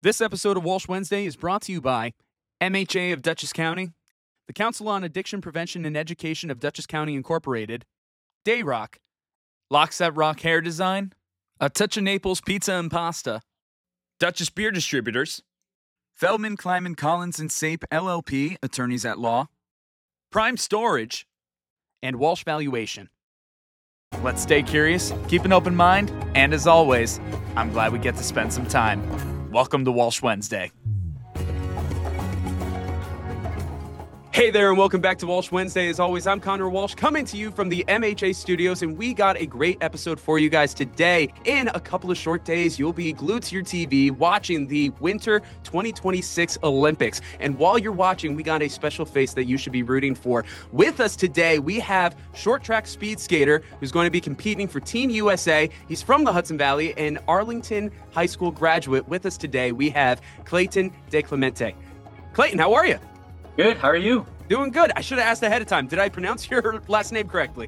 This episode of Walsh Wednesday is brought to you by MHA of Dutchess County, the Council on Addiction Prevention and Education of Dutchess County Incorporated, Dayrock, Lockset Rock Hair Design, A Touch of Naples Pizza and Pasta, Dutchess Beer Distributors, Feldman, Kleiman, Collins, and Sape LLP, Attorneys at Law, Prime Storage, and Walsh Valuation. Let's stay curious, keep an open mind, and as always, I'm glad we get to spend some time. Welcome to Walsh Wednesday. Hey there, and welcome back to Walsh Wednesday. As always, I'm Connor Walsh, coming to you from the MHA studios, and we got a great episode for you guys today. In a couple of short days, you'll be glued to your TV watching the Winter 2026 Olympics. And while you're watching, we got a special face that you should be rooting for. With us today, we have short track speed skater who's going to be competing for Team USA. He's from the Hudson Valley and Arlington High School graduate. With us today, we have Clayton DeClemente. Clayton, how are you? Good. How are you? Doing good. I should have asked ahead of time. Did I pronounce your last name correctly?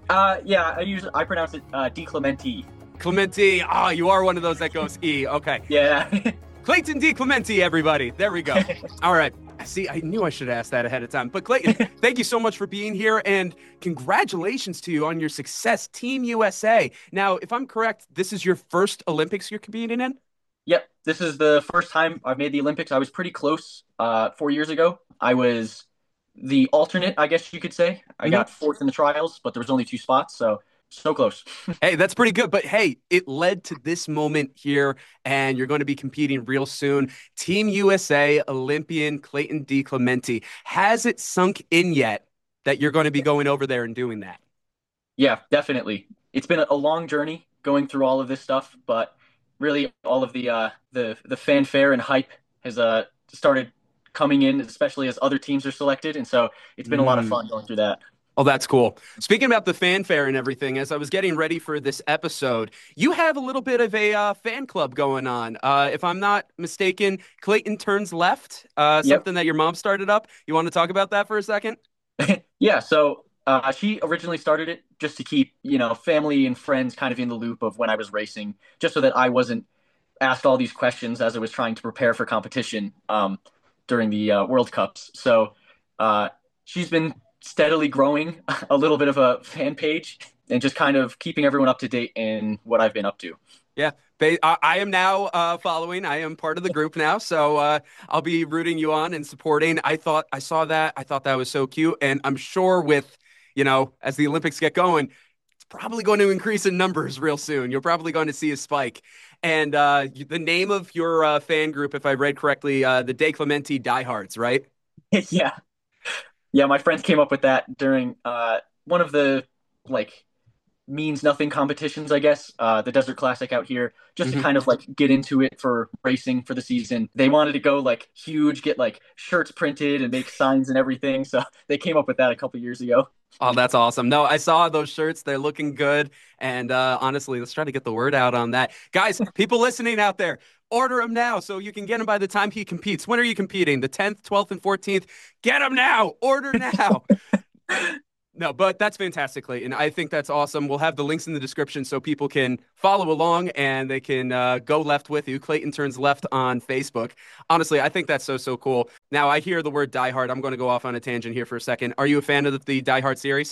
Yeah. I pronounce it DeClemente. Clemente. Ah, you are one of those that goes E. Okay. Yeah. Clayton DeClemente, everybody. There we go. All right. See, I knew I should have asked that ahead of time. But Clayton, thank you so much for being here, and congratulations to you on your success, Team USA. Now, if I'm correct, this is your first Olympics you're competing in? Yep. This is the first time I've made the Olympics. I was pretty close 4 years ago. I was the alternate, I guess you could say. I got fourth in the trials, but there was only 2 spots, so close. Hey, that's pretty good. But hey, it led to this moment here, and you're going to be competing real soon. Team USA Olympian Clayton DeClemente. Has it sunk in yet that you're going to be going over there and doing that? Yeah, definitely. It's been a long journey going through all of this stuff, but really all of the fanfare and hype has started coming in, especially as other teams are selected. And so it's been a lot of fun going through that. Oh, that's cool. Speaking about the fanfare and everything, as I was getting ready for this episode, you have a little bit of a fan club going on. If I'm not mistaken, Clayton Turns Left, something that your mom started up. You want to talk about that for a second? Yeah. So she originally started it just to keep, family and friends kind of in the loop of when I was racing, just so that I wasn't asked all these questions as I was trying to prepare for competition during the World Cups. So she's been steadily growing a little bit of a fan page and just kind of keeping everyone up to date in what I've been up to. Yeah, I am now following. I am part of the group now, so I'll be rooting you on and supporting. I saw that. I thought that was so cute, and I'm sure with, as the Olympics get going, it's probably going to increase in numbers real soon. You're probably going to see a spike. And the name of your fan group, if I read correctly, the DeClemente Diehards, right? Yeah. Yeah, my friends came up with that during one of the means nothing competitions, I guess, the Desert Classic out here, just to kind of get into it for racing for the season. They wanted to go huge, get shirts printed and make signs and everything. So they came up with that a couple years ago. Oh, that's awesome. No, I saw those shirts. They're looking good. And honestly, let's try to get the word out on that. Guys, people listening out there, order them now so you can get them by the time he competes. When are you competing? The 10th, 12th, and 14th? Get them now. Order now. No, but that's fantastic, Clayton. I think that's awesome. We'll have the links in the description so people can follow along and they can go left with you. Clayton Turns Left on Facebook. Honestly, I think that's so cool. Now, I hear the word Die Hard. I'm going to go off on a tangent here for a second. Are you a fan of the Die Hard series?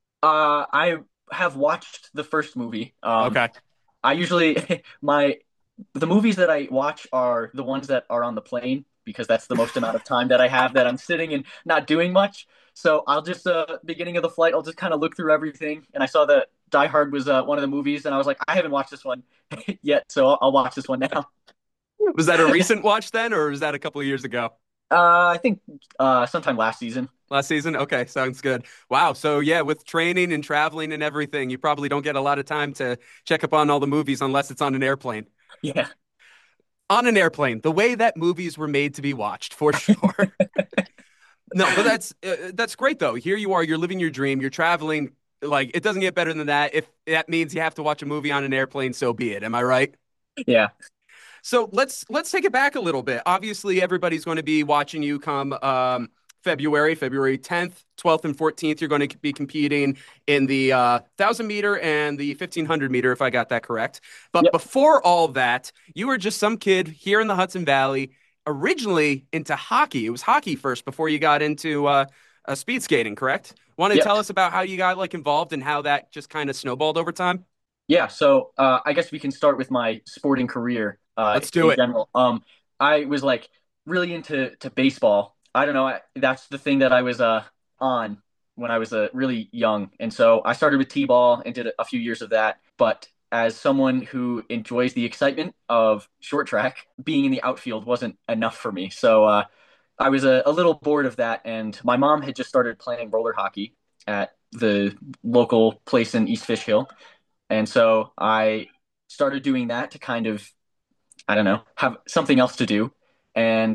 I have watched the first movie. Okay. I usually, the movies that I watch are the ones that are on the plane because that's the most amount of time that I have that I'm sitting and not doing much. So I'll just, beginning of the flight, I'll just kind of look through everything. And I saw that Die Hard was one of the movies, and I was like, I haven't watched this one yet, so I'll watch this one now. Was that a recent watch then, or was that a couple of years ago? I think sometime last season. Last season? Okay, sounds good. Wow. So yeah, with training and traveling and everything, you probably don't get a lot of time to check up on all the movies unless it's on an airplane. Yeah. On an airplane, the way that movies were made to be watched, for sure. No, but that's great though. Here you are, you're living your dream, you're traveling. It doesn't get better than that. If that means you have to watch a movie on an airplane, so be it. Am I right? Yeah. So let's take it back a little bit. Obviously, everybody's going to be watching you come February 10th, 12th, and 14th. You're going to be competing in the 1,000 meter and the 1,500 meter, if I got that correct. But Yep. before all that, you were just some kid here in the Hudson Valley, originally into hockey. It was hockey first before you got into speed skating, correct? Want to Yep. tell us about how you got like involved and how that just kind of snowballed over time? Yeah. So I guess we can start with my sporting career Let's do in it. general. I was like really into baseball. I don't know. That's the thing that I was on when I was really young, and so I started with t-ball and did a few years of that. But as someone who enjoys the excitement of short track, being in the outfield wasn't enough for me. So I was a little bored of that, and my mom had just started playing roller hockey at the local place in East Fishkill. And so I started doing that to kind of, I don't know, have something else to do. And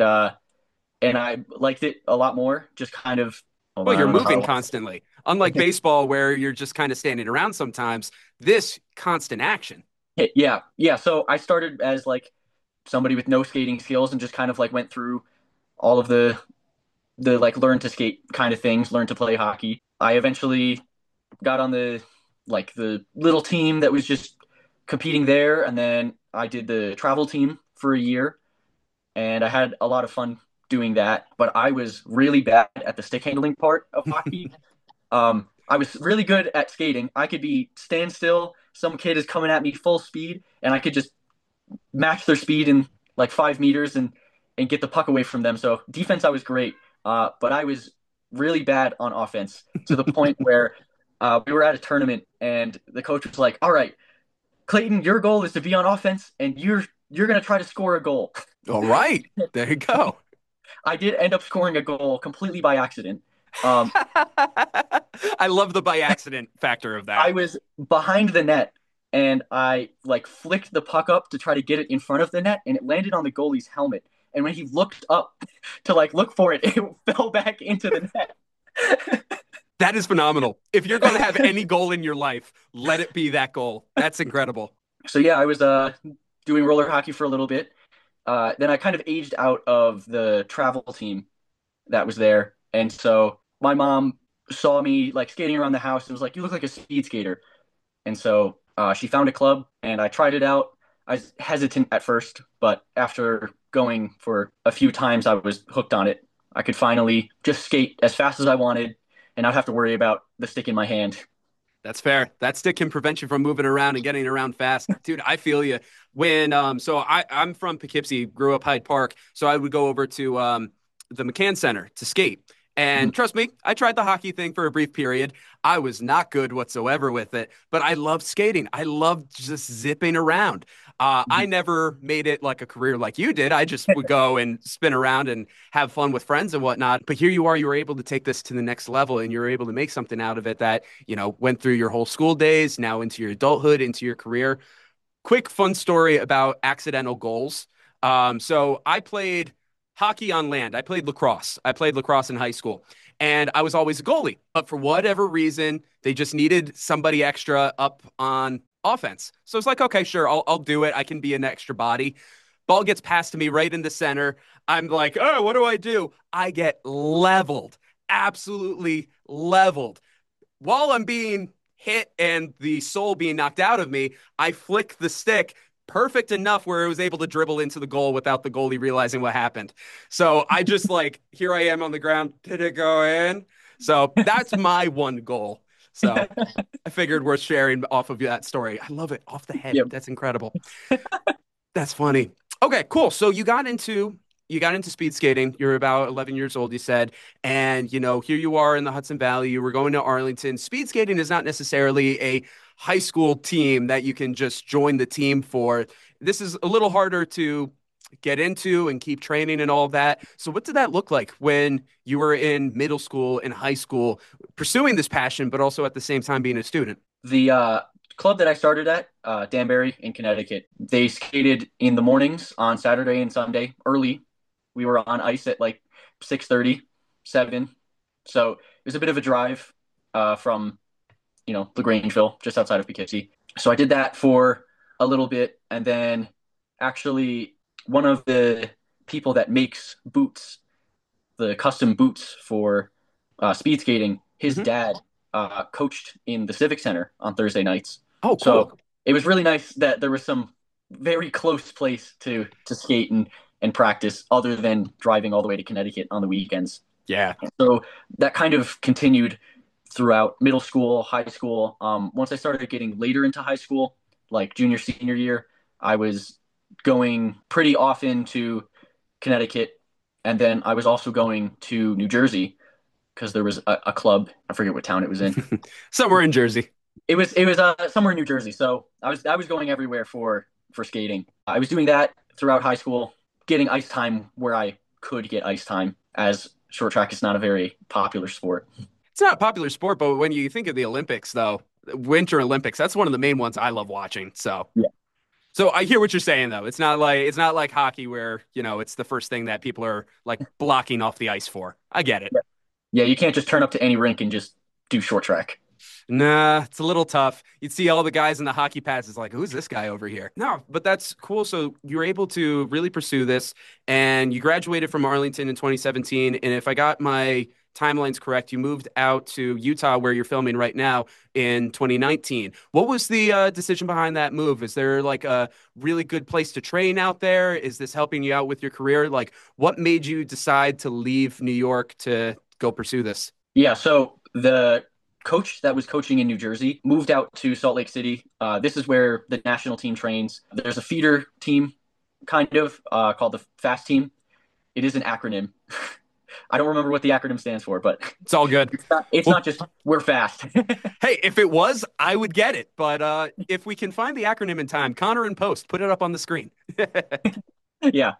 I liked it a lot more. Just kind of, hold Well, on, I you're don't know moving how. constantly. Unlike baseball, where you're just kind of standing around sometimes, this constant action. Yeah, yeah. So I started as like somebody with no skating skills and just kind of like went through all of the like learn to skate kind of things, learn to play hockey. I eventually got on the little team that was just competing there, and then I did the travel team for a year, and I had a lot of fun doing that. But I was really bad at the stick handling part of hockey. I was really good at skating. I could be stand still. Some kid is coming at me full speed, and I could just match their speed in like 5 meters and get the puck away from them. So defense, I was great, but I was really bad on offense to the point where we were at a tournament, and the coach was like, "All right, Clayton, your goal is to be on offense, and you're gonna try to score a goal." All right. There you go. I did end up scoring a goal completely by accident. Um, I love the by accident factor of I that. was behind the net, and I like flicked the puck up to try to get it in front of the net, and it landed on the goalie's helmet. And when he looked up to like look for it, it fell back into the net. That is phenomenal. If you're going to have any goal in your life, let it be that goal. That's incredible. So yeah, I was doing roller hockey for a little bit. Then I kind of aged out of the travel team that was there, and so my mom saw me like skating around the house and was like, "You look like a speed skater." And so she found a club, and I tried it out. I was hesitant at first, but after going for a few times, I was hooked on it. I could finally just skate as fast as I wanted and not have to worry about the stick in my hand. That's fair. That stick can prevent you from moving around and getting around fast. Dude, I feel you. I'm from Poughkeepsie, grew up Hyde Park, so I would go over to the McCann Center to skate. And trust me, I tried the hockey thing for a brief period. I was not good whatsoever with it, but I loved skating. I loved just zipping around. I never made it like a career like you did. I just would go and spin around and have fun with friends and whatnot. But here you are, you were able to take this to the next level and you're able to make something out of it that, went through your whole school days, now into your adulthood, into your career. Quick fun story about accidental goals. So I played hockey on land. I played lacrosse. I played lacrosse in high school, and I was always a goalie. But for whatever reason, they just needed somebody extra up on offense. So it's like, okay, sure, I'll do it. I can be an extra body. Ball gets passed to me right in the center. I'm like, oh, what do I do? I get leveled, absolutely leveled while I'm being hit and the soul being knocked out of me, I flick the stick perfect enough where it was able to dribble into the goal without the goalie realizing what happened. So I just like, here I am on the ground. Did it go in? So that's my one goal. So I figured worth sharing off of that story. I love it. Off the head. Yeah. That's incredible. That's funny. Okay, cool. So you got into speed skating. You're about 11 years old, you said, and here you are in the Hudson Valley. You were going to Arlington. Speed skating is not necessarily a high school team that you can just join the team for. This is a little harder to get into and keep training and all of that. So what did that look like when you were in middle school and high school, pursuing this passion, but also at the same time being a student? The club that I started at, Danbury in Connecticut, they skated in the mornings on Saturday and Sunday early. We were on ice at like 6:30, 7. So it was a bit of a drive from, LaGrangeville, just outside of Poughkeepsie. So I did that for a little bit. And then actually, one of the people that makes boots the custom boots for speed skating, his Hmm. dad coached in the Civic Center on Thursday nights. Oh, So cool. it was really nice that there was some very close place to skate and practice other than driving all the way to Connecticut on the weekends. Yeah. So that kind of continued throughout middle school, high school. Once I started getting later into high school, like junior, senior year, I was going pretty often to Connecticut. And then I was also going to New Jersey because there was a club. I forget what town it was in. Somewhere in Jersey. It was somewhere in New Jersey. So I was going everywhere for skating. I was doing that throughout high school, getting ice time where I could get ice time, as short track is not a very popular sport. It's not a popular sport, but when you think of the Olympics, though, Winter Olympics, that's one of the main ones I love watching. Yeah. So I hear what you're saying, though. It's not like hockey where, it's the first thing that people are like blocking off the ice for. I get it. Yeah. Yeah, you can't just turn up to any rink and just do short track. Nah, it's a little tough. You'd see all the guys in the hockey pads. It's like, who's this guy over here? No, but that's cool. So you were able to really pursue this, and you graduated from Arlington in 2017. And if I got my timelines correct, you moved out to Utah, where you're filming right now, in 2019. What was the decision behind that move? Is there like a really good place to train out there? Is this helping you out with your career? Like, what made you decide to leave New York to go pursue this? Yeah, so the coach that was coaching in New Jersey moved out to Salt Lake City. This is where the national team trains. There's a feeder team, kind of, called the FAST team. It is an acronym. I don't remember what the acronym stands for, but It's all good. it's not Well, just we're fast. hey, if it was, I would get it. But if we can find the acronym in time, Connor and Post, put it up on the screen. Yeah.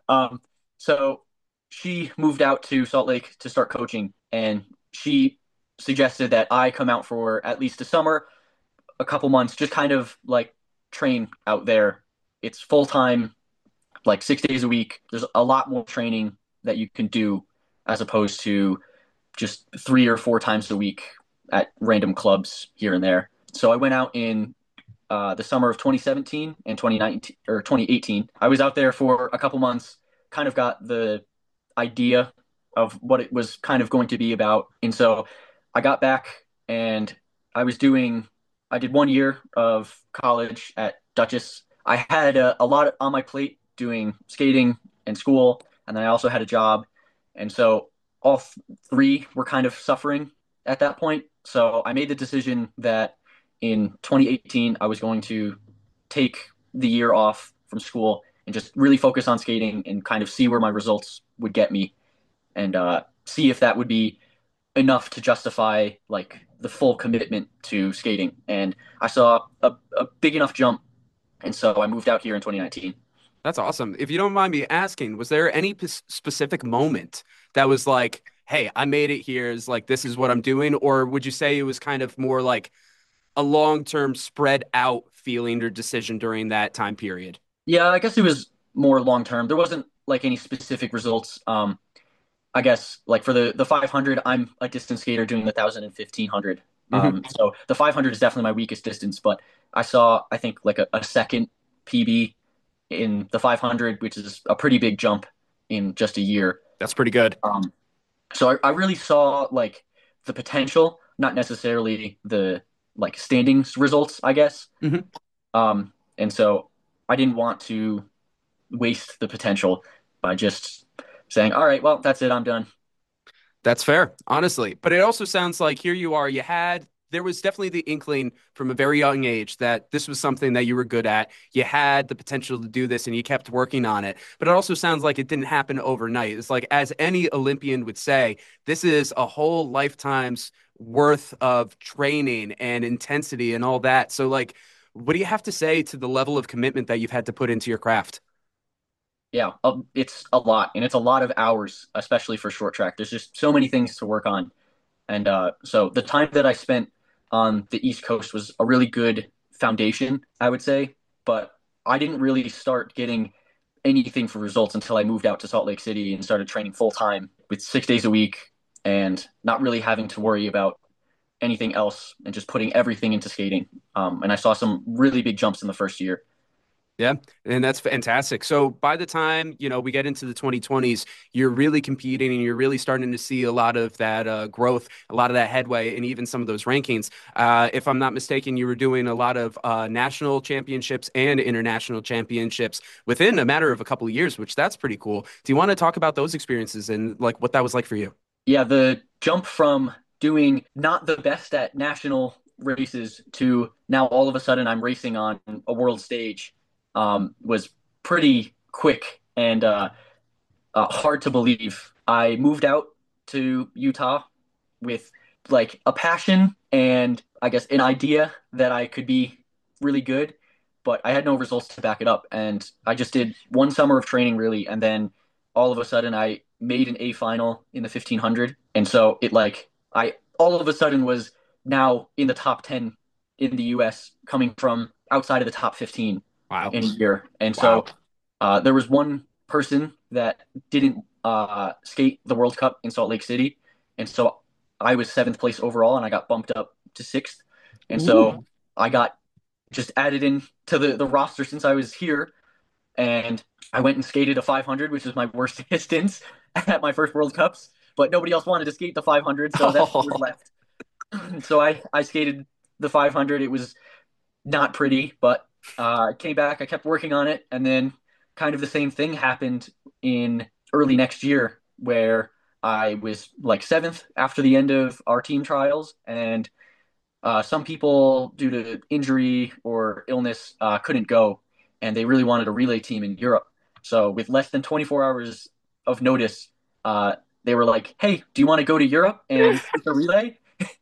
So she moved out to Salt Lake to start coaching, and she suggested that I come out for at least a summer, a couple months, just kind of like train out there. It's full time, like 6 days a week. There's a lot more training that you can do as opposed to just 3 or 4 times a week at random clubs here and there. So I went out in the summer of 2017 and 2019 or 2018. I was out there for a couple months, kind of got the idea of what it was kind of going to be about. And so I got back and I was doing, I did 1 year of college at Dutchess. I had a lot on my plate doing skating and school, and then I also had a job. And so all three were kind of suffering at that point. So I made the decision that in 2018, I was going to take the year off from school and just really focus on skating and kind of see where my results would get me and see if that would be enough to justify like the full commitment to skating. And I saw a big enough jump. And so I moved out here in 2019. That's awesome. If you don't mind me asking, was there any specific moment that was like, hey, I made it here, is like, this is what I'm doing? Or would you say it was kind of more like a long-term spread out feeling or decision during that time period? Yeah, I guess it was more long term. There wasn't like any specific results. I guess like for the 500, I'm a distance skater doing the 1,000 and 1,500. Hmm. So the 500 is definitely my weakest distance, but I saw I think like a second PB in the 500, which is a pretty big jump in just a year. That's pretty good. So I really saw like the potential, not necessarily the like standings results, I guess. Hmm. And so I didn't want to waste the potential by just saying, all right, well, that's it, I'm done. That's fair, honestly. But it also sounds like here you are, there was definitely the inkling from a very young age that this was something that you were good at. You had the potential to do this and you kept working on it. But it also sounds like it didn't happen overnight. It's like, as any Olympian would say, this is a whole lifetime's worth of training and intensity and all that. So, like, what do you have to say to the level of commitment that you've had to put into your craft? Yeah, it's a lot, and it's a lot of hours, especially for short track. There's just so many things to work on. And so the time that I spent on the East Coast was a really good foundation, I would say. But I didn't really start getting anything for results until I moved out to Salt Lake City and started training full time with 6 days a week and not really having to worry about anything else and just putting everything into skating. And I saw some really big jumps in the first year. Yeah, and that's fantastic. So by the time, we get into the 2020s, you're really competing and you're really starting to see a lot of that growth, a lot of that headway, and even some of those rankings. If I'm not mistaken, you were doing a lot of national championships and international championships within a matter of a couple of years, which that's pretty cool. Do you want to talk about those experiences and like what that was like for you? Yeah, the jump from doing not the best at national races to now all of a sudden I'm racing on a world stage was pretty quick and hard to believe. I moved out to Utah with like a passion and I guess an idea that I could be really good, but I had no results to back it up. And I just did one summer of training really, and then all of a sudden I made an A final in the 1500, and so it like I all of a sudden was now in the top 10 in the US, coming from outside of the top 15 Wow. in a year. And Wow. so there was one person that didn't skate the World Cup in Salt Lake City, and so I was seventh place overall, and I got bumped up to sixth, and Ooh. so I got just added in to the roster since I was here, and I went and skated a 500, which is my worst distance at my first World Cups. But nobody else wanted to skate the 500, so that's what was left. So I skated the 500. It was not pretty, but I came back. I kept working on it, and then kind of the same thing happened in early next year, where I was like seventh after the end of our team trials, and some people, due to injury or illness, couldn't go, and they really wanted a relay team in Europe. So with less than 24 hours of notice, they were like, "Hey, do you want to go to Europe and race a relay?"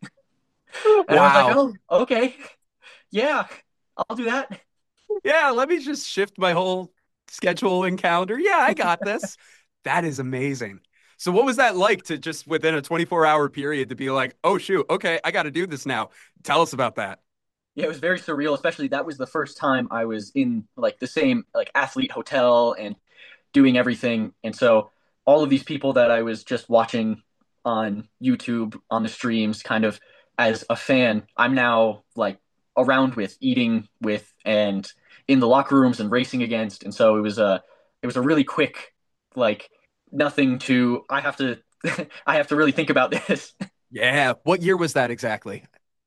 And I was like, Wow. "Oh, okay, yeah, I'll do that." Yeah, let me just shift my whole schedule and calendar. Yeah, I got this. That is amazing. So what was that like to just within a 24-hour period to be like, "Oh shoot, okay, I got to do this now." Tell us about that. Yeah, it was very surreal. Especially that was the first time I was in like the same like athlete hotel and doing everything. And so all of these people that I was just watching on YouTube on the streams, kind of as a fan, I'm now like around with, eating with, and in the locker rooms and racing against. And so it was a really quick like nothing to I have to I have to really think about this. Yeah, what year was that exactly?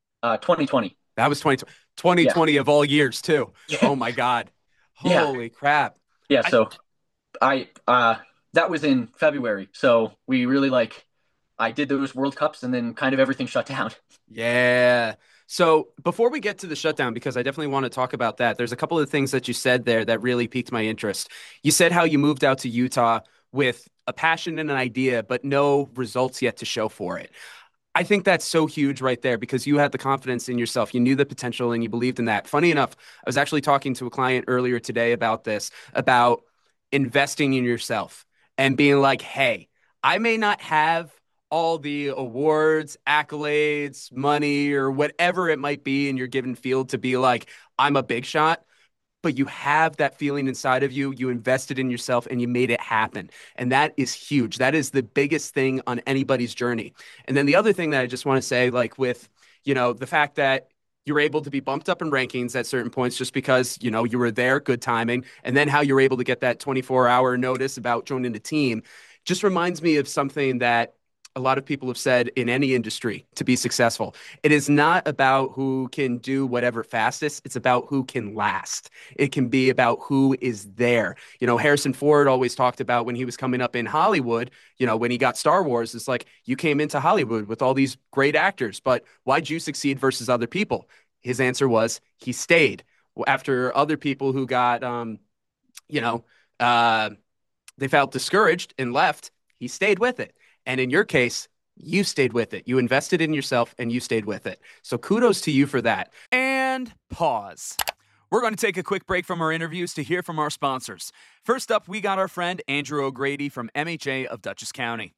2020. That was Yeah. 2020 of all years too. Yeah. Oh my God. Yeah. Holy crap. Yeah. I, So I that was in February. So we really like I did those World Cups and then kind of everything shut down. Yeah. So before we get to the shutdown, because I definitely want to talk about that, there's a couple of things that you said there that really piqued my interest. You said how you moved out to Utah with a passion and an idea, but no results yet to show for it. I think that's so huge right there because you had the confidence in yourself. You knew the potential and you believed in that. Funny enough, I was actually talking to a client earlier today about this, about investing in yourself and being like, hey, I may not have all the awards, accolades, money, or whatever it might be in your given field to be like, I'm a big shot, but you have that feeling inside of you. You invested in yourself and you made it happen. And that is huge. That is the biggest thing on anybody's journey. And then the other thing that I just want to say, like with, the fact that you're able to be bumped up in rankings at certain points just because, you were there, good timing. And then how you're able to get that 24-hour notice about joining the team just reminds me of something that a lot of people have said in any industry to be successful. It is not about who can do whatever fastest. It's about who can last. It can be about who is there. Harrison Ford always talked about when he was coming up in Hollywood, when he got Star Wars, it's like you came into Hollywood with all these great actors, but why'd you succeed versus other people? His answer was he stayed. After other people who got, you know, uh, they felt discouraged and left, he stayed with it. And in your case, you stayed with it. You invested in yourself and you stayed with it. So kudos to you for that. And pause. We're going to take a quick break from our interviews to hear from our sponsors. First up, we got our friend Andrew O'Grady from MHA of Dutchess County.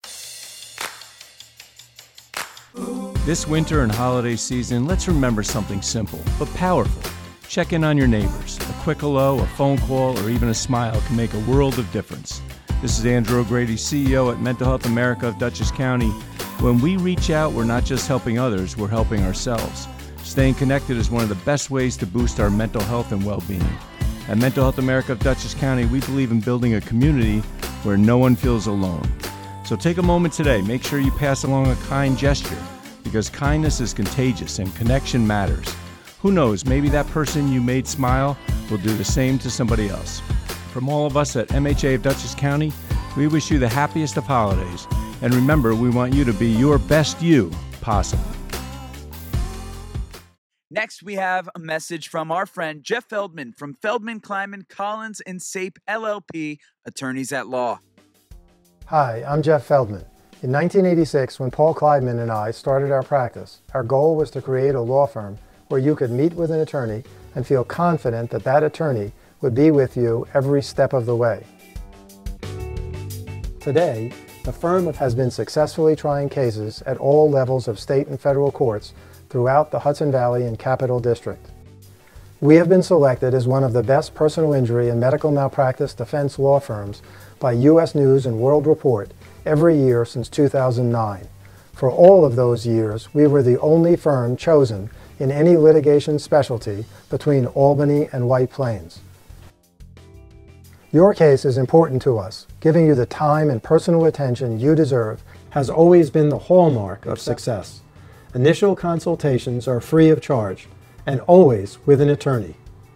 This winter and holiday season, let's remember something simple but powerful. Check in on your neighbors. A quick hello, a phone call, or even a smile can make a world of difference. This is Andrew O'Grady, CEO at Mental Health America of Dutchess County. When we reach out, we're not just helping others, we're helping ourselves. Staying connected is one of the best ways to boost our mental health and well-being. At Mental Health America of Dutchess County, we believe in building a community where no one feels alone. So take a moment today. Make sure you pass along a kind gesture, because kindness is contagious and connection matters. Who knows, maybe that person you made smile will do the same to somebody else. From all of us at MHA of Dutchess County, we wish you the happiest of holidays. And remember, we want you to be your best you possible. Next, we have a message from our friend Jeff Feldman from Feldman, Kleiman, Collins & Sape LLP, attorneys at law. Hi, I'm Jeff Feldman. In 1986, when Paul Kleidman and I started our practice, our goal was to create a law firm where you could meet with an attorney and feel confident that that attorney would be with you every step of the way. Today, the firm has been successfully trying cases at all levels of state and federal courts throughout the Hudson Valley and Capital District. We have been selected as one of the best personal injury and medical malpractice defense law firms by U.S. News and World Report every year since 2009. For all of those years, we were the only firm chosen in any litigation specialty between Albany and White Plains. Your case is important to us. Giving you the time and personal attention you deserve has always been the hallmark of success. Initial consultations are free of charge and always with an attorney.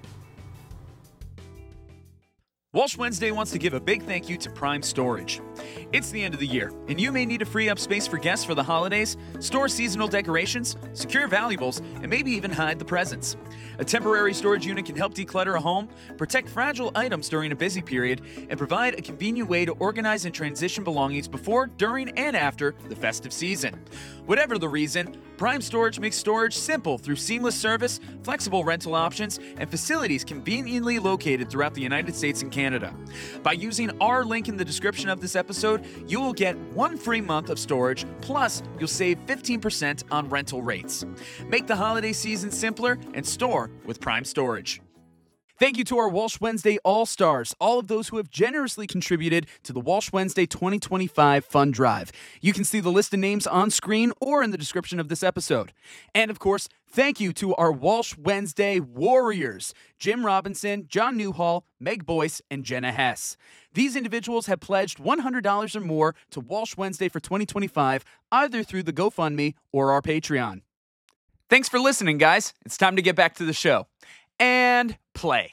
Walsh Wednesday wants to give a big thank you to Prime Storage. It's the end of the year, and you may need to free up space for guests for the holidays, store seasonal decorations, secure valuables, and maybe even hide the presents. A temporary storage unit can help declutter a home, protect fragile items during a busy period, and provide a convenient way to organize and transition belongings before, during, and after the festive season. Whatever the reason, Prime Storage makes storage simple through seamless service, flexible rental options, and facilities conveniently located throughout the United States and Canada. By using our link in the description of this episode, you will get 1 free month of storage, plus you'll save 15% on rental rates. Make the holiday season simpler and store with Prime Storage. Thank you to our Walsh Wednesday All-Stars, all of those who have generously contributed to the Walsh Wednesday 2025 Fund Drive. You can see the list of names on screen or in the description of this episode. And of course, thank you to our Walsh Wednesday Warriors, Jim Robinson, John Newhall, Meg Boyce, and Jenna Hess. These individuals have pledged $100 or more to Walsh Wednesday for 2025, either through the GoFundMe or our Patreon. Thanks for listening, guys. It's time to get back to the show. And play.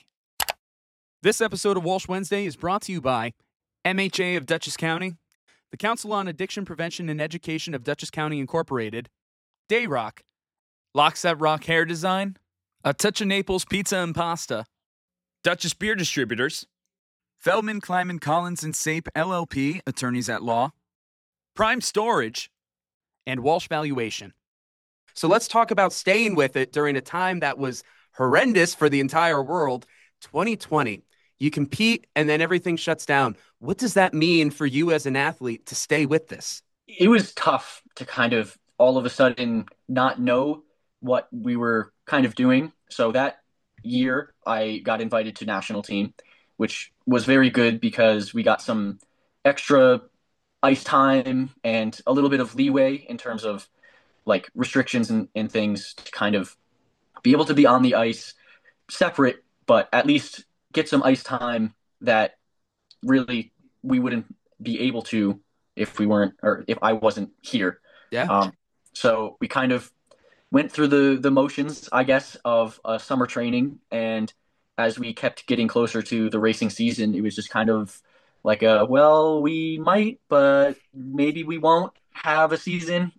This episode of Walsh Wednesday is brought to you by MHA of Dutchess County, the Council on Addiction Prevention and Education of Dutchess County Incorporated, Dayrock, Lockset Rock Hair Design, A Touch of Naples Pizza and Pasta, Dutchess Beer Distributors, Feldman, Kleiman, Collins & Sape LLP, attorneys at law, Prime Storage, and Walsh Valuation. So let's talk about staying with it during a time that was horrendous for the entire world. 2020, you compete and then everything shuts down. What does that mean for you as an athlete to stay with this? It was tough to kind of all of a sudden not know what we were kind of doing. So that year I got invited to national team, which was very good because we got some extra ice time and a little bit of leeway in terms of like restrictions and things to kind of be able to be on the ice separate, but at least get some ice time that really we wouldn't be able to if we weren't, or if I wasn't here. Yeah. So we kind of went through the motions, I guess, of summer training. And as we kept getting closer to the racing season, it was just kind of like well, we might, but maybe we won't have a season.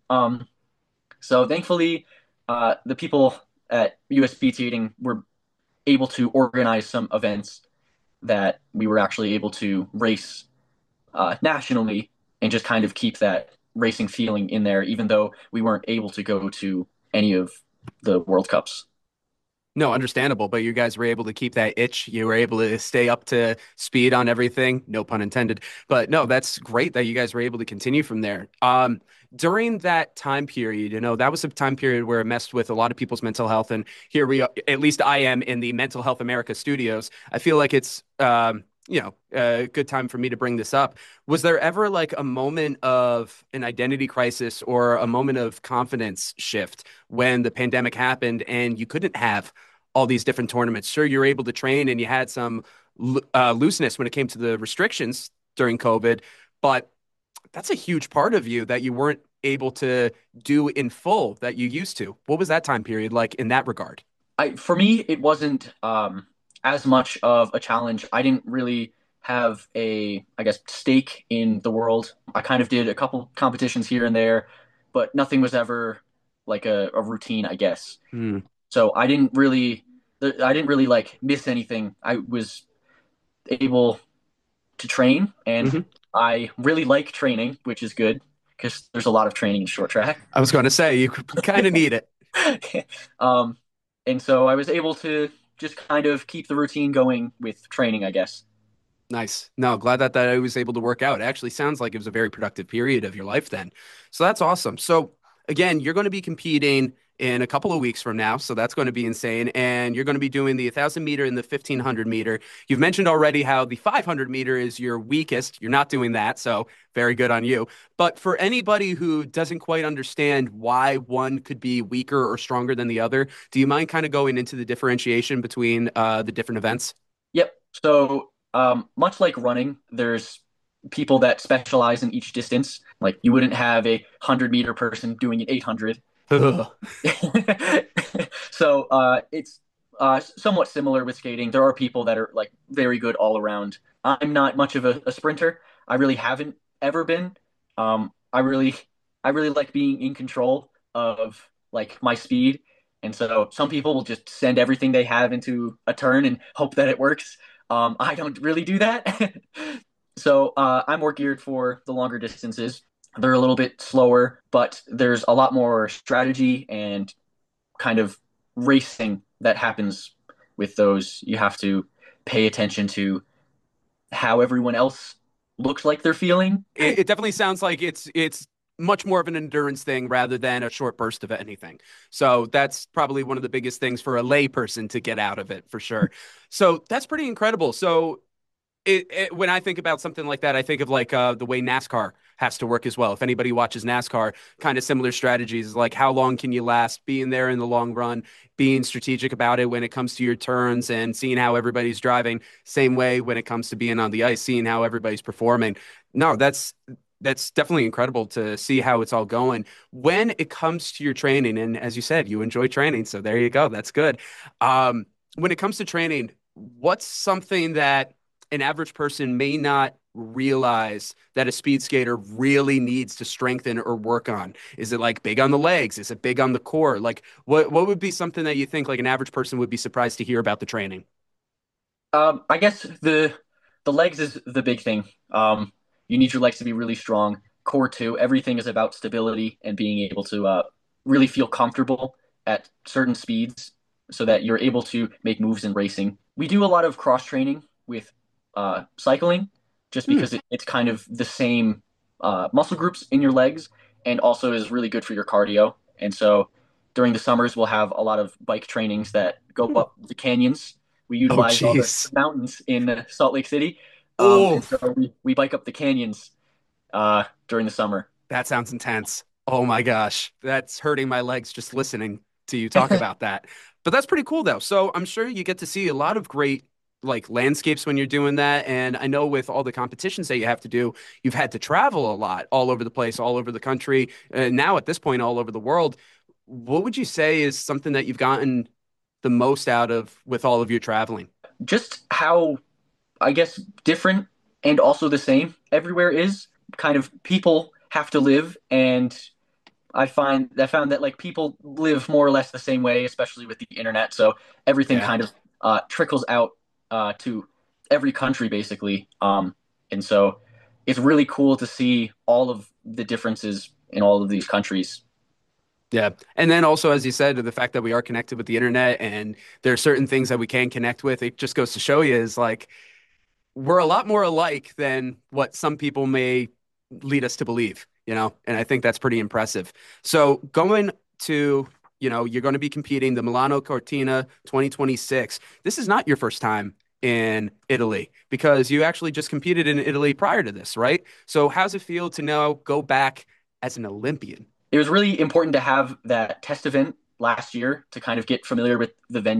So thankfully, the people at USB Teating were able to organize some events that we were actually able to race nationally and just kind of keep that racing feeling in there, even though we weren't able to go to any of the World Cups. No, understandable, but you guys were able to keep that itch. You were able to stay up to speed on everything. No pun intended. But no, that's great that you guys were able to continue from there. During that time period, that was a time period where it messed with a lot of people's mental health. And here we are, at least I am in the Mental Health America studios. I feel like it's, a good time for me to bring this up. Was there ever like a moment of an identity crisis or a moment of confidence shift when the pandemic happened and you couldn't have all these different tournaments. Sure, you're able to train and you had some looseness when it came to the restrictions during COVID, but that's a huge part of you that you weren't able to do in full that you used to. What was that time period like in that regard? For me, it wasn't as much of a challenge. I didn't really have a, I guess, stake in the world. I kind of did a couple competitions here and there, but nothing was ever like a routine, I guess. Hmm. So I didn't really like miss anything. I was able to train, and Hmm. I really like training, which is good because there's a lot of training in short track. I was going to say you kind of need it. um, and so I was able to just kind of keep the routine going with training, I guess. Nice. No, glad that I was able to work out. It actually sounds like it was a very productive period of your life then. So that's awesome. So again, you're going to be competing in a couple of weeks from now. So that's going to be insane. And you're going to be doing the 1,000 meter and the 1,500 meter. You've mentioned already how the 500 meter is your weakest. You're not doing that. So very good on you. But for anybody who doesn't quite understand why one could be weaker or stronger than the other, do you mind kind of going into the differentiation between the different events? Yep. So much like running, there's people that specialize in each distance. Like you wouldn't have a 100-meter person doing an 800. So it's somewhat similar with skating. There are people that are like very good all around. I'm not much of a sprinter. I really haven't ever been. I really like being in control of like my speed. And so some people will just send everything they have into a turn and hope that it works. I don't really do that. So I'm more geared for the longer distances. They're a little bit slower, but there's a lot more strategy and kind of racing that happens with those. You have to pay attention to how everyone else looks like they're feeling. It definitely sounds like it's much more of an endurance thing rather than a short burst of anything. So that's probably one of the biggest things for a lay person to get out of it for sure. So that's pretty incredible. So when I think about something like that, I think of like the way NASCAR has to work as well. If anybody watches NASCAR, kind of similar strategies, like how long can you last, being there in the long run, being strategic about it when it comes to your turns and seeing how everybody's driving. Same way when it comes to being on the ice, seeing how everybody's performing. No, that's definitely incredible to see how it's all going. When it comes to your training, and as you said, you enjoy training, so there you go. That's good. When it comes to training, what's something that an average person may not realize that a speed skater really needs to strengthen or work on? Is it like big on the legs? Is it big on the core? Like what would be something that you think like an average person would be surprised to hear about the training? I guess the legs is the big thing. You need your legs to be really strong. Core too. Everything is about stability and being able to really feel comfortable at certain speeds so that you're able to make moves in racing. We do a lot of cross training with cycling just Hmm. because it's kind of the same muscle groups in your legs and also is really good for your cardio. And so during the summers, we'll have a lot of bike trainings that go Hmm. up the canyons. We Oh, utilize all the jeez. mountains in Salt Lake City. Oh, And so we bike up the canyons during the summer. that sounds intense. Oh my gosh. That's hurting my legs just listening to you talk about that. But that's pretty cool though. So I'm sure you get to see a lot of great like landscapes when you're doing that. And I know with all the competitions that you have to do, you've had to travel a lot all over the place, all over the country, and now at this point, all over the world. What would you say is something that you've gotten the most out of with all of your traveling? Just how, I guess, different and also the same everywhere is. Kind of people have to live, and I found that like people live more or less the same way, especially with the internet. So everything Yeah. kind of trickles out to every country basically. And so it's really cool to see all of the differences in all of these countries. Yeah. And then also, as you said, the fact that we are connected with the internet and there are certain things that we can connect with, it just goes to show you is like we're a lot more alike than what some people may lead us to believe, you know? And I think that's pretty impressive. So going to, you're going to be competing the Milano Cortina 2026. This is not your first time in Italy because you actually just competed in Italy prior to this, right? So how's it feel to now go back as an Olympian? It was really important to have that test event last year to kind of get familiar with the venue.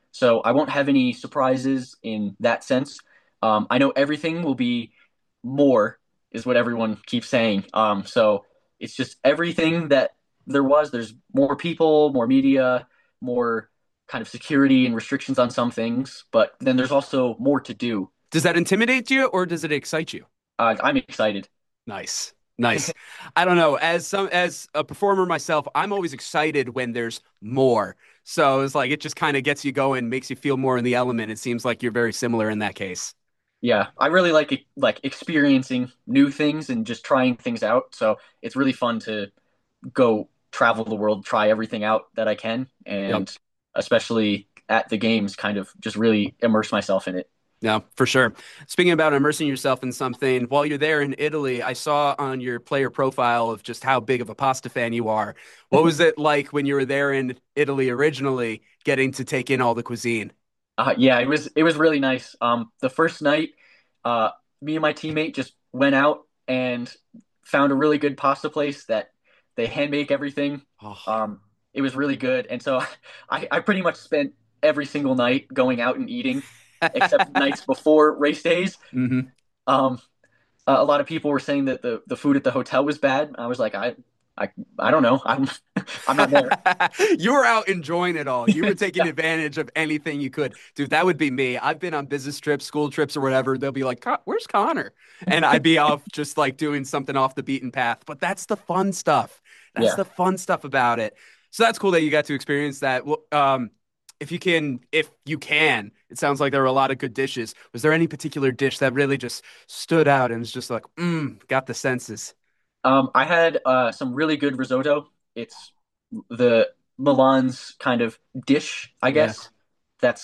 so I won't have any surprises in that sense. I know everything will be more, is what everyone keeps saying. So it's just everything that there's more people, more media, more kind of security and restrictions on some things, but then there's also more to do. Does that intimidate you or does it excite you? I'm excited. Nice. Nice. I don't know. As a performer myself, I'm always excited when there's more. So it's like it just kind of gets you going, makes you feel more in the element. It seems like you're very similar in that case. Yeah, I really like experiencing new things and just trying things out. So it's really fun to go travel the world, try everything out that I can, Yep. and especially at the games, kind of just really immerse myself in it. No, for sure. Speaking about immersing yourself in something, while you're there in Italy, I saw on your player profile of just how big of a pasta fan you are. What was it like when you were there in Italy originally, getting to take in all the cuisine? Yeah, it was really nice. The first night, uh, me and my teammate just went out and found a really good pasta place that they hand make everything. Oh. Um, it was really good, and so I pretty much spent every single night going out and eating, except nights before race days. hmm Um, a lot of people were saying that the food at the hotel was bad. I was like, I, I don't know. I'm not there. You were out enjoying it all. You were taking Yeah, advantage of anything you could. Dude, that would be me. I've been on business trips, school trips, or whatever. They'll be like, Where's Connor? And I'd be off just like doing something off the beaten path. But that's the fun stuff. That's yeah. the fun stuff about it. So that's cool that you got to experience that. Well, if you can, it sounds like there were a lot of good dishes. Was there any particular dish that really just stood out and was just like, got the senses? I had some really good risotto. It's the Milan's kind of dish, I Yeah. guess. That's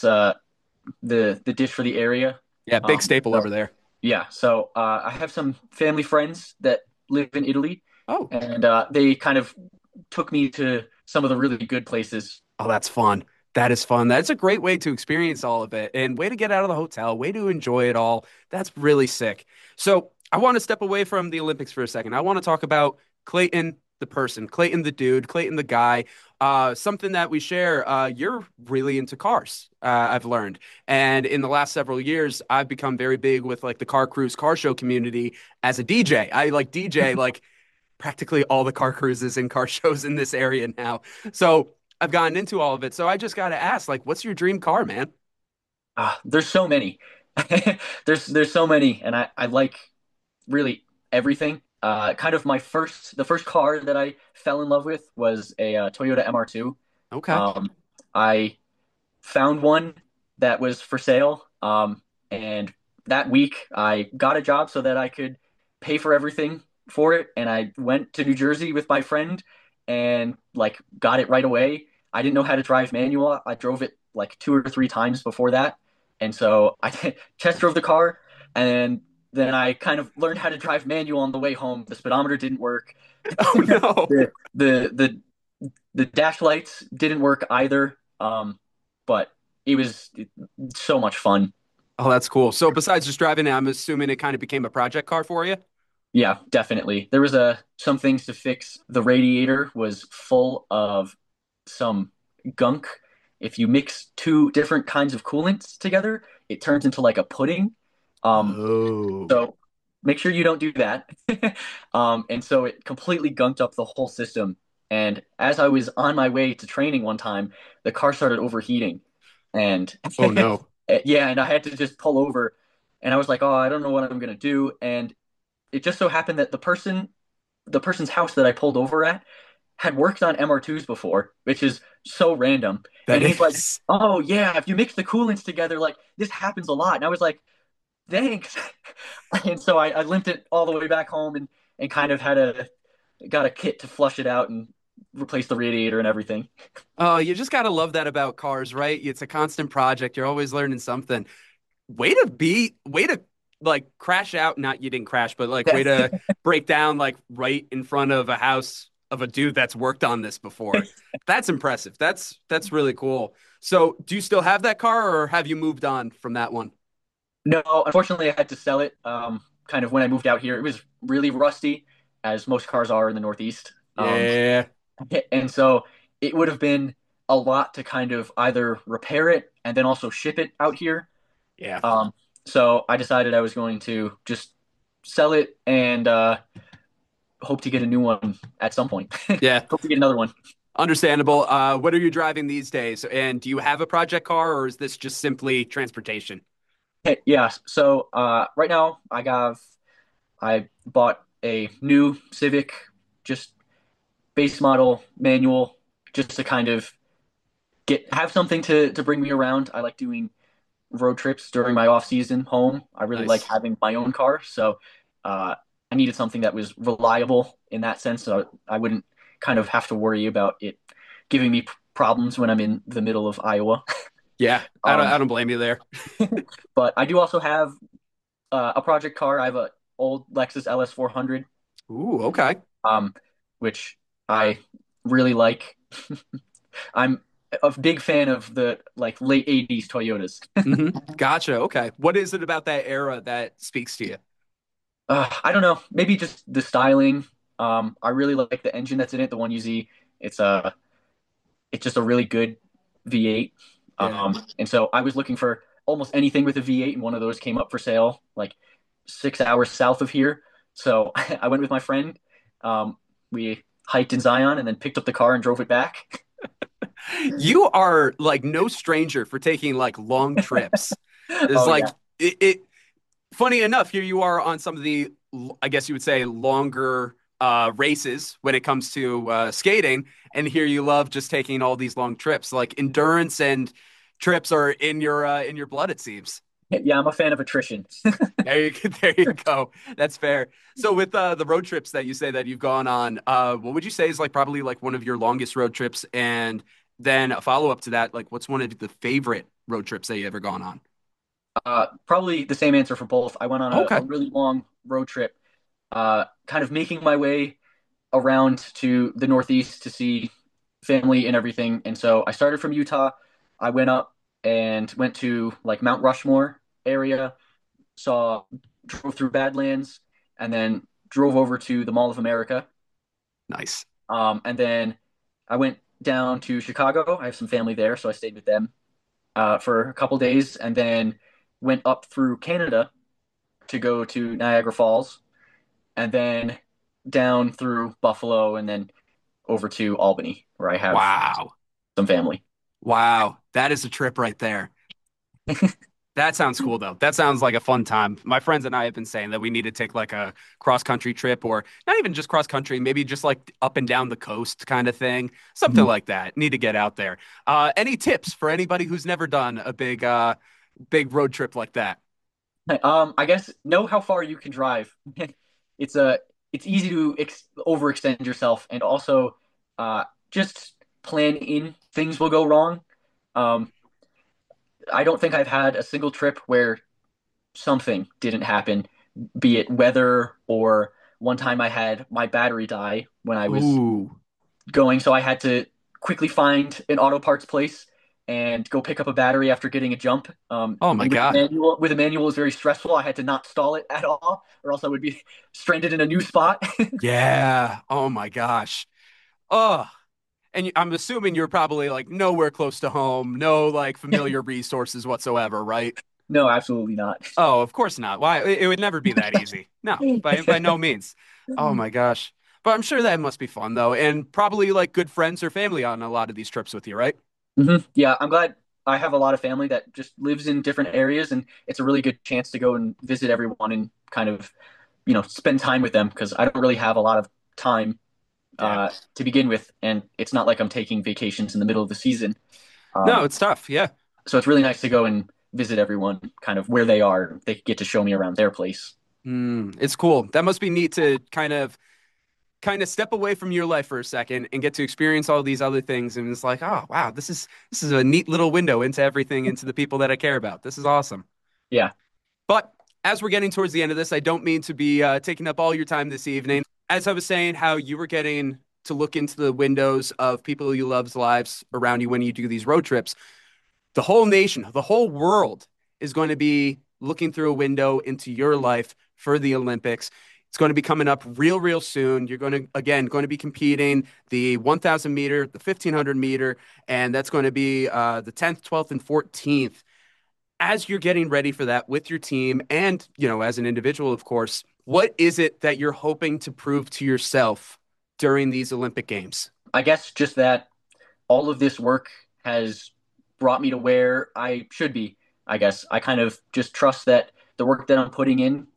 the dish for the area. Yeah, big staple So over there. yeah, so I have some family friends that live in Italy, Oh, and they kind of took me to some of the really good places. Oh, that's fun. That is fun. That's a great way to experience all of it and way to get out of the hotel, way to enjoy it all. That's really sick. So I want to step away from the Olympics for a second. I want to talk about Clayton, the person, Clayton, the dude, Clayton, the guy. Something that we share. You're really into cars, I've learned. And in the last several years, I've become very big with like the car cruise, car show community as a DJ. I like DJ like practically all the car cruises and car shows in this area now. So I've gotten into all of it. So I just got to ask, like, what's your dream car, man? There's so many. There's so many, and I like really everything. Kind of the first car that I fell in love with was a Toyota MR2. Okay. Um, I found one that was for sale, and that week I got a job so that I could pay for everything for it, and I went to New Jersey with my friend and like got it right away. I didn't know how to drive manual. I drove it like two or three times before that, and so I test drove the car, and then I kind of learned how to drive manual on the way home. The speedometer didn't work. Oh no. The the dash lights didn't work either. But it was so much fun. Oh, that's cool. So besides just driving it, I'm assuming it kind of became a project car for you. Yeah, definitely. There was some things to fix. The radiator was full of some gunk. If you mix two different kinds of coolants together, it turns into like a pudding. Um, Oh. so make sure you don't do that. And so it completely gunked up the whole system. And as I was on my way to training one time, the car started overheating. And Oh no. yeah, and I had to just pull over. And I was like, oh, I don't know what I'm gonna do. And it just so happened that the person's house that I pulled over at had worked on MR2s before, which is so random. That And he's like, is. "Oh yeah, if you mix the coolants together, like this happens a lot." And I was like, "Thanks." And so I limped it all the way back home and kind of got a kit to flush it out and replace the radiator and everything. Oh, you just gotta love that about cars, right? It's a constant project. You're always learning something. Way to like crash out. Not you didn't crash, but like way to break down like right in front of a house of a dude that's worked on this before. That's impressive. That's really cool. So, do you still have that car, or have you moved on from that one? No, unfortunately, I had to sell it. Kind of when I moved out here, it was really rusty, as most cars are in the Northeast. Yeah. And so it would have been a lot to kind of either repair it and then also ship it out here. Yeah. Um, so I decided I was going to just sell it and hope to get a new one at some point. Yeah. Hope to get another one. Understandable. What are you driving these days? And do you have a project car or is this just simply transportation? Hey, yeah. So right now I bought a new Civic, just base model manual, just to kind of get have something to bring me around. I like doing road trips during my off season home. I really like Nice. having my own car, so I needed something that was reliable in that sense, so I wouldn't kind of have to worry about it giving me problems when I'm in the middle of Iowa. Yeah, Um, I don't blame you there. but I do also have a project car. I have a old Lexus LS 400, Ooh, okay. um, which I really like. I'm a big fan of the like late 80s Toyotas. Gotcha. Okay. What is it about that era that speaks to you? I don't know, maybe just the styling. I really like the engine that's in it, the one UZ. It's it's just a really good V8. Yeah. And so I was looking for almost anything with a V8, and one of those came up for sale like 6 hours south of here. So I went with my friend. We hiked in Zion and then picked up the car and drove it back. You are like no stranger for taking like long trips. It's Oh like yeah. it funny enough, here you are on some of the, I guess you would say, longer races when it comes to skating, and here you love just taking all these long trips. Like endurance and trips are in your blood, it seems. Yeah, I'm a fan of attrition. There you go. That's fair. So with the road trips that you say that you've gone on, what would you say is like probably like one of your longest road trips? And then a follow up to that, like what's one of the favorite road trips that you ever gone on? Probably the same answer for both. I went on a Okay. really long road trip, kind of making my way around to the Northeast to see family and everything. And so I started from Utah. I went up and went to like Mount Rushmore area, saw, drove through Badlands, and then drove over to the Mall of America. Nice. And then I went down to Chicago. I have some family there, so I stayed with them for a couple days, and then went up through Canada to go to Niagara Falls, and then down through Buffalo, and then over to Albany, where I have Wow. some family. Wow. That is a trip right there. That sounds cool though. That sounds like a fun time. My friends and I have been saying that we need to take like a cross country trip or not even just cross country, maybe just like up and down the coast kind of thing. Something Mhm. like that. Need to get out there. Any tips for anybody who's never done a big road trip like that? I guess know how far you can drive. It's a it's easy to overextend yourself, and also just plan in things will go wrong. Um, I don't think I've had a single trip where something didn't happen, be it weather or one time I had my battery die when I was Ooh. going, so I had to quickly find an auto parts place and go pick up a battery after getting a jump. Oh my And God. with a manual, it was very stressful. I had to not stall it at all, or else I would be stranded in a new spot. Yeah. Oh my gosh. Oh, and I'm assuming you're probably like nowhere close to home, no like familiar resources whatsoever, right? No, absolutely not. Oh, of course not. Why? It would never be that easy. No, by no means. Oh my gosh. But I'm sure that must be fun though, and probably like good friends or family on a lot of these trips with you, right? Yeah, I'm glad I have a lot of family that just lives in different areas, and it's a really good chance to go and visit everyone and kind of, spend time with them because I don't really have a lot of time Yeah. to begin with, and it's not like I'm taking vacations in the middle of the season. No, Um, it's tough. Yeah. so it's really nice to go and visit everyone kind of where they are. They get to show me around their place. It's cool. That must be neat to kind of step away from your life for a second and get to experience all these other things. And it's like, oh wow, this is a neat little window into everything, into the people that I care about. This is awesome. Yeah. But as we're getting towards the end of this, I don't mean to be taking up all your time this evening. As I was saying, how you were getting to look into the windows of people you love's lives around you when you do these road trips, the whole nation, the whole world is going to be looking through a window into your life for the Olympics. It's going to be coming up real soon. You're going to be competing the 1,000 meter, the 1,500 meter, and that's going to be the 10th, 12th, and 14th. As you're getting ready for that with your team and, as an individual, of course, what is it that you're hoping to prove to yourself during these Olympic Games? I guess just that all of this work has brought me to where I should be. I guess I kind of just trust that the work that I'm putting in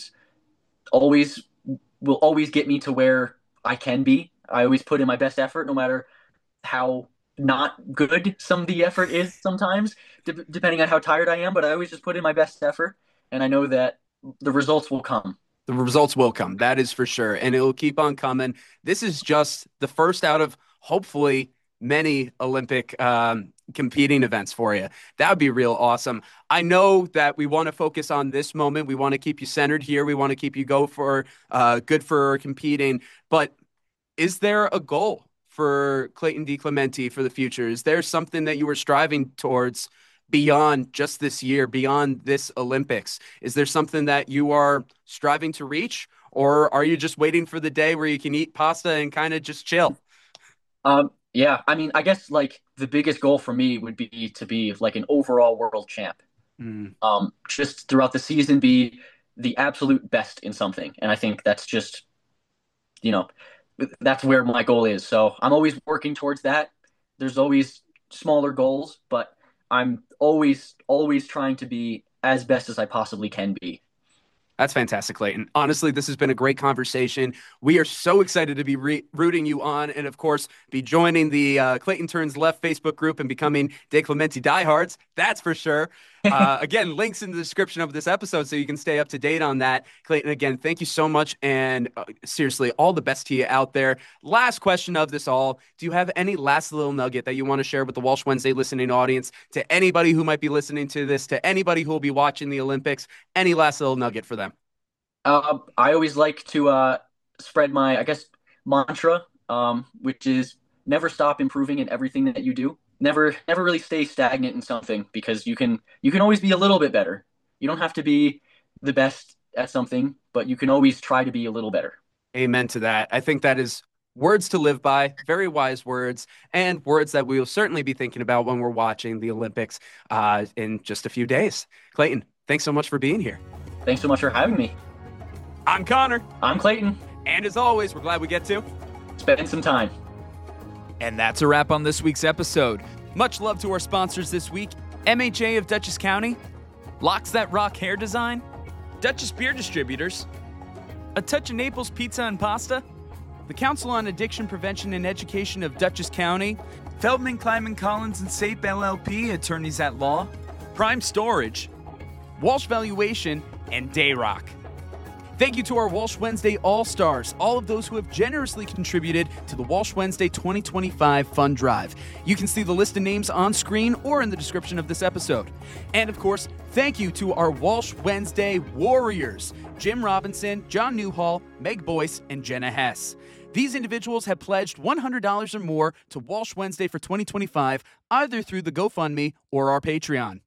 will always get me to where I can be. I always put in my best effort, no matter how not good some of the effort is sometimes, depending on how tired I am, but I always just put in my best effort, and I know that the results will come. The results will come. That is for sure. And it will keep on coming. This is just the first out of hopefully many Olympic competing events for you. That would be real awesome. I know that we want to focus on this moment. We want to keep you centered here. We want to keep you good for competing. But is there a goal for Clayton DiClemente for the future? Is there something that you were striving towards beyond just this year, beyond this Olympics? Is there something that you are striving to reach, or are you just waiting for the day where you can eat pasta and kind of just chill? Yeah, I mean, I guess like the biggest goal for me would be to be like an overall world champ. Just throughout the season, be the absolute best in something. And I think that's just, that's where my goal is. So I'm always working towards that. There's always smaller goals, but I'm always trying to be as best as I possibly can be. That's fantastic, Clayton. Honestly, this has been a great conversation. We are so excited to be rooting you on and, of course, be joining the Clayton Turns Left Facebook group and becoming DiClemente diehards. That's for sure. Again, links in the description of this episode so you can stay up to date on that. Clayton, again, thank you so much. And seriously, all the best to you out there. Last question of this all. Do you have any last little nugget that you want to share with the Walsh Wednesday listening audience, to anybody who might be listening to this, to anybody who will be watching the Olympics? Any last little nugget for them? I always like to spread my, I guess, mantra, which is never stop improving in everything that you do. Never really stay stagnant in something, because you can always be a little bit better. You don't have to be the best at something, but you can always try to be a little better. Amen to that. I think that is words to live by, very wise words, and words that we will certainly be thinking about when we're watching the Olympics in just a few days. Clayton, thanks so much for being here. Thanks so much for having me. I'm Connor. I'm Clayton. And as always, we're glad we get to spend some time. And that's a wrap on this week's episode. Much love to our sponsors this week: MHA of Dutchess County, Locks That Rock Hair Design, Dutchess Beer Distributors, A Touch of Naples Pizza and Pasta, the Council on Addiction Prevention and Education of Dutchess County, Feldman, Kleiman, Collins & Sape LLP, Attorneys at Law, Prime Storage, Walsh Valuation, and Dayrock. Thank you to our Walsh Wednesday All-Stars, all of those who have generously contributed to the Walsh Wednesday 2025 Fund Drive. You can see the list of names on screen or in the description of this episode. And of course, thank you to our Walsh Wednesday Warriors: Jim Robinson, John Newhall, Meg Boyce, and Jenna Hess. These individuals have pledged $100 or more to Walsh Wednesday for 2025, either through the GoFundMe or our Patreon.